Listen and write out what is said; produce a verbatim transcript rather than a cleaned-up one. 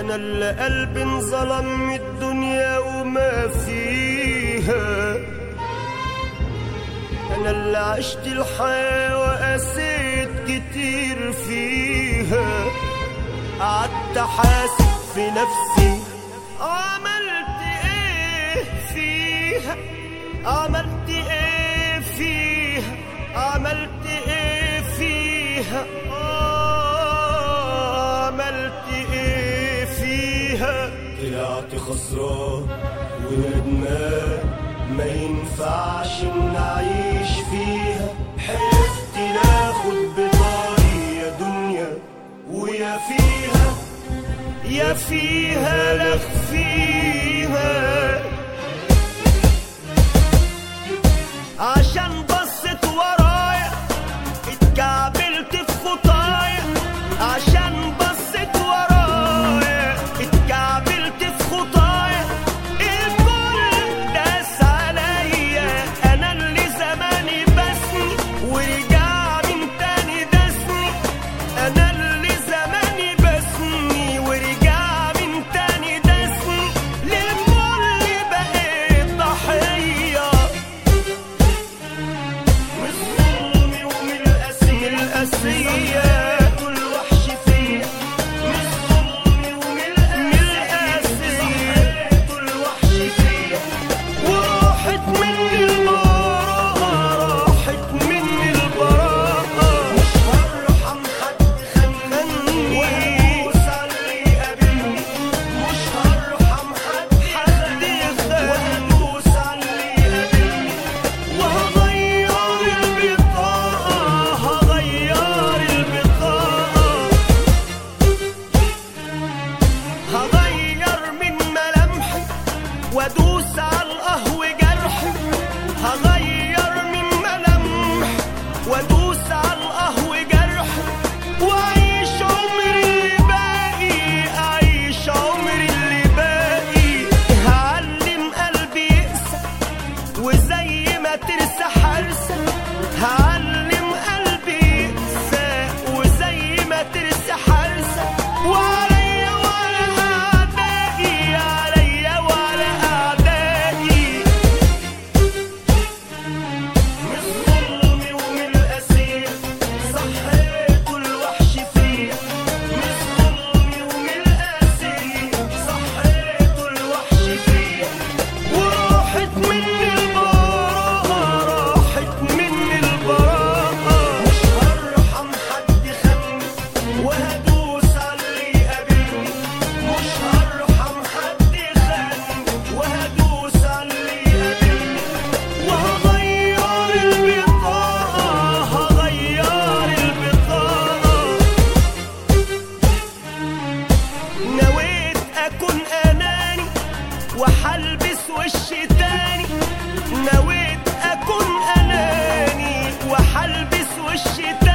أنا اللي قلبي انظلم من الدنيا وما فيها، أنا اللي عشت الحياة وقسيت كتير فيها. قعدت حاسب في نفسي عملت ايه فيها، عملت ايه فيها، عملت ايه فيها، آه عملت ايه فيها. طلعت خسران وندمان، ما ينفعش نعيش فيها. حلفت ناخد بطاري يا دنيا ويا فيها، يا فيها لا فيها. عشان بصت ورايا اتكعبلت في خطايا، عشان بصت ورايا اتكعبلت في خطايا. الكل داس عليا، انا اللي زماني بسني ورجع من تاني داسني. انا اللي زماني بسني ورجع من تاني داسني. للكل بقيت ضحية من الظلم ومن القسية، من القسية كل وحش فيا. من الظلم ومن القسية كل وحش فيا. وراحت مني البراءة، راحت مني البراءة. مش هرحم حد خانني وهدوس على اللي قابلني. مش هرحم حد خانني وهدوس على اللي قابلني. وهغير البطاقة، هغير البطاقة. هغير من ملامحي وادوس على القهوة جرحي. هغير من ملامحي وادوس على القهوة جرحي. واعيش عمري اللي باقي، اعيش عمري اللي باقي. هعلم قلبي يقسى وزي ما ترسى حرسة. هعلم قلبي يقسى وزي ما ترسى حرسة. وعليا وعلى أعدائي، عليا وعلى أعدائي. من الظلم ومن القسية صحيت كل وحش فيا. من الظلم ومن القسية صحيت كل وحش فيا. وراحت مني البراءة، راحت مني البراءة. مش هرحم حد خانني وهدوس على اللي قابلني. مش هرحم حد خانني وهدوس على اللي قابلني. وهغير البطاقة، هغير البطاقة. نويت أكون أناني وحلبس وش تاني. نويت أكون أناني وحلبس وش تاني.